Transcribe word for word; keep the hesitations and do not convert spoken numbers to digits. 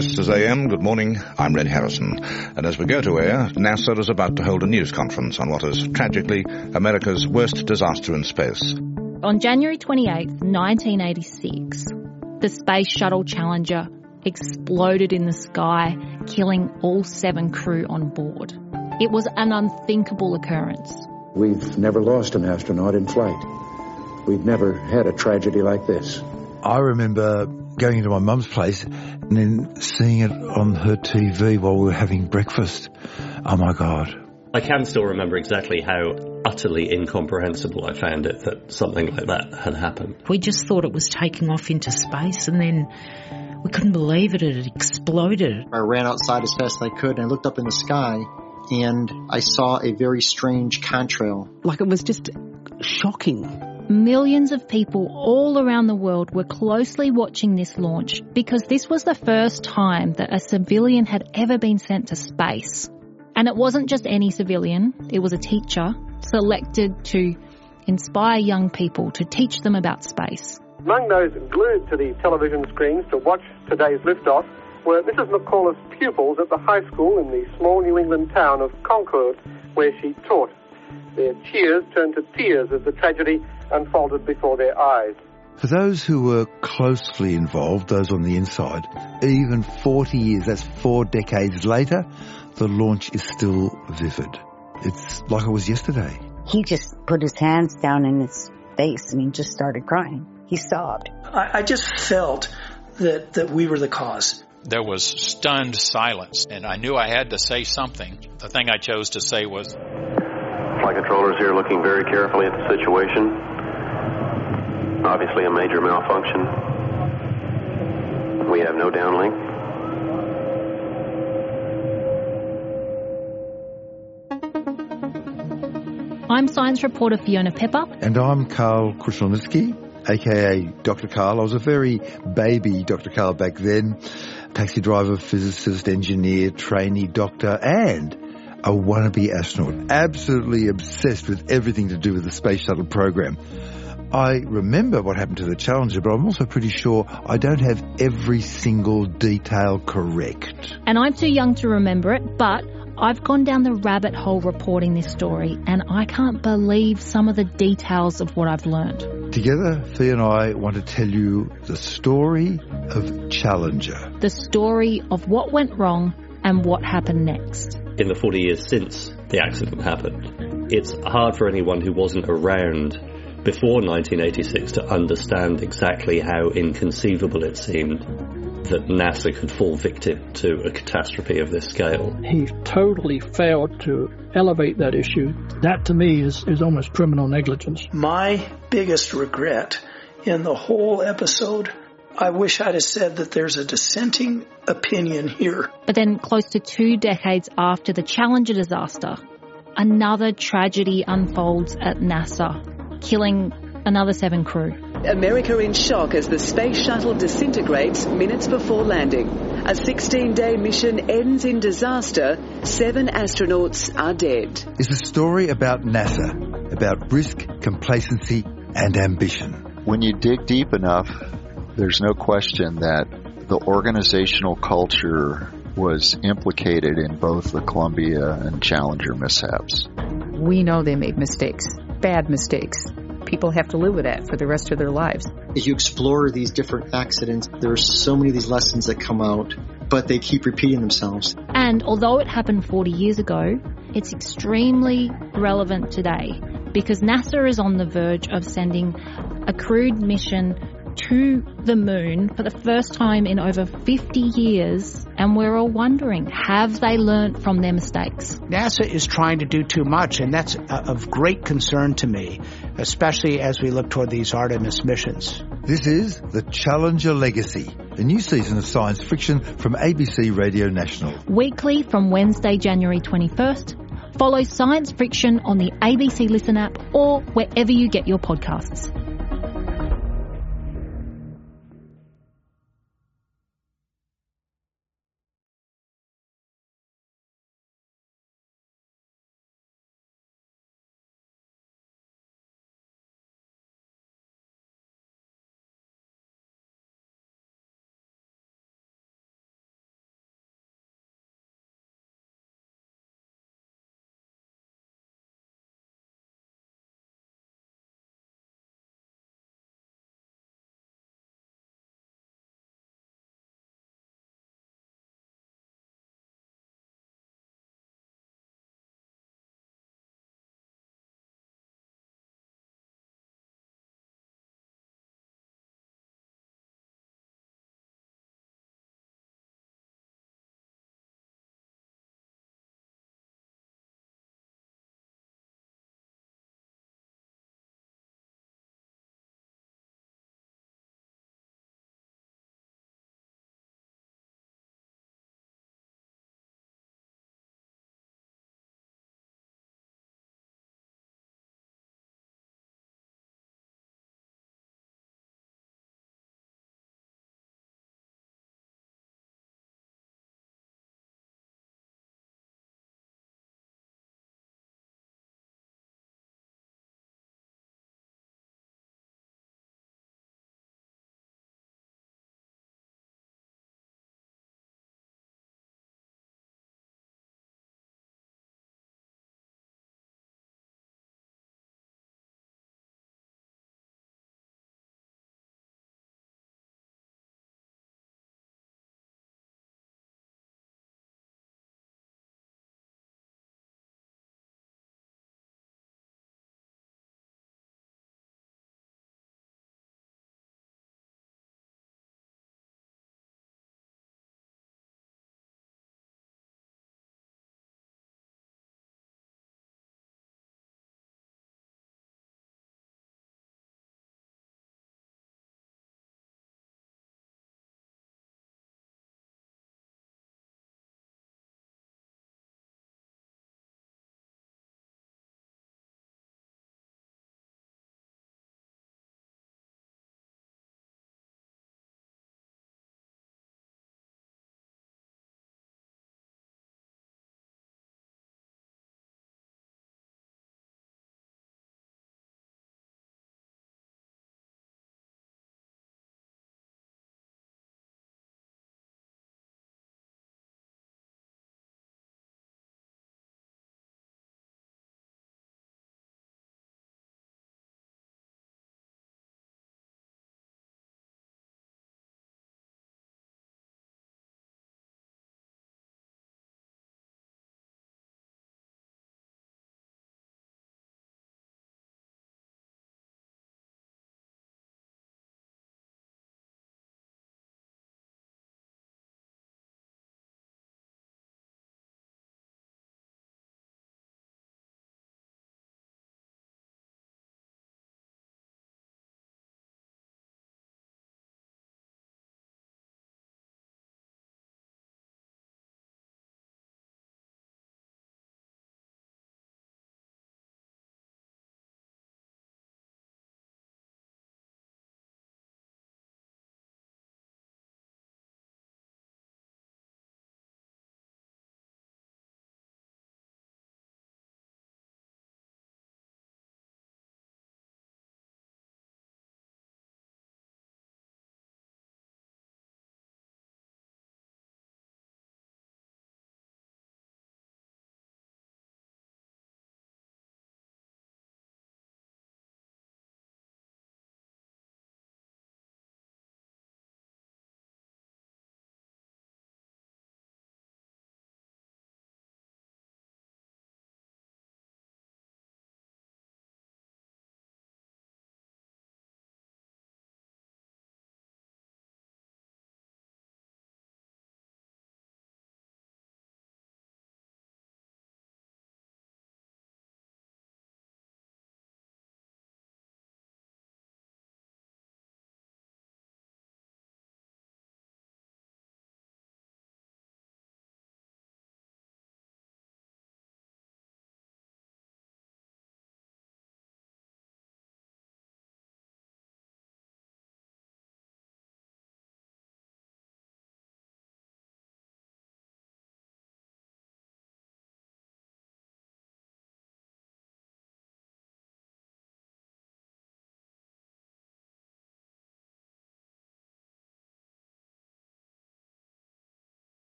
This is A M. Good morning. I'm Red Harrison. And as we go to air, NASA is about to hold a news conference on what is, tragically, America's worst disaster in space. On January twenty-eighth, nineteen eighty-six, the Space Shuttle Challenger exploded in the sky, killing all seven crew on board. It was an unthinkable occurrence. We've never lost an astronaut in flight. We've never had a tragedy like this. I remember going into my mum's place and then seeing it on her T V while we were having breakfast. Oh, my God. I can still remember exactly how utterly incomprehensible I found it that something like that had happened. We just thought it was taking off into space, and then we couldn't believe it. It had exploded. I ran outside as fast as I could, and I looked up in the sky, and I saw a very strange contrail. Like, it was just shocking. Millions of people all around the world were closely watching this launch because this was the first time that a civilian had ever been sent to space. And it wasn't just any civilian, it was a teacher selected to inspire young people to teach them about space. Among those glued to the television screens to watch today's liftoff were Missus McCullough's pupils at the high school in the small New England town of Concord, where she taught. Their cheers turned to tears as the tragedy unfolded before their eyes. For those who were closely involved, those on the inside, even forty years, that's four decades later, the launch is still vivid. It's like it was yesterday. He just put his hands down in his face and he just started crying. He sobbed. I, I just felt that, that we were the cause. There was stunned silence, and I knew I had to say something. The thing I chose to say was... Flight controllers here looking very carefully at the situation. Obviously a major malfunction. We have no downlink. I'm science reporter Fiona Pepper. And I'm Carl Krushelnitsky, a k a. Doctor Carl. I was a very baby Doctor Carl back then. Taxi driver, physicist, engineer, trainee doctor, and a wannabe astronaut. Absolutely obsessed with everything to do with the Space Shuttle program. I remember what happened to the Challenger, but I'm also pretty sure I don't have every single detail correct. And I'm too young to remember it, but I've gone down the rabbit hole reporting this story, and I can't believe some of the details of what I've learned. Together, Fee and I want to tell you the story of Challenger. The story of what went wrong and what happened next. In the forty years since the accident happened, it's hard for anyone who wasn't around before nineteen eighty-six to understand exactly how inconceivable it seemed that NASA could fall victim to a catastrophe of this scale. He totally failed to elevate that issue. That, to me, is, is almost criminal negligence. My biggest regret in the whole episode, I wish I'd have said that there's a dissenting opinion here. But then, close to two decades after the Challenger disaster, another tragedy unfolds at NASA, killing another seven crew. America in shock as the space shuttle disintegrates minutes before landing. A sixteen-day mission ends in disaster. Seven astronauts are dead. It's a story about NASA, about risk, complacency, and ambition. When you dig deep enough, there's no question that the organizational culture was implicated in both the Columbia and Challenger mishaps. We know they made mistakes, bad mistakes. People have to live with that for the rest of their lives. If you explore these different accidents, there are so many of these lessons that come out, but they keep repeating themselves. And although it happened forty years ago, it's extremely relevant today because NASA is on the verge of sending a crewed mission to the moon for the first time in over fifty years, and we're all wondering, have they learned from their mistakes? NASA is trying to do too much, and that's of great concern to me, especially as we look toward these Artemis missions. This is The Challenger Legacy, a new season of science fiction from A B C Radio National. Weekly from Wednesday, January twenty-first. Follow Science Friction on the A B C Listen app or wherever you get your podcasts.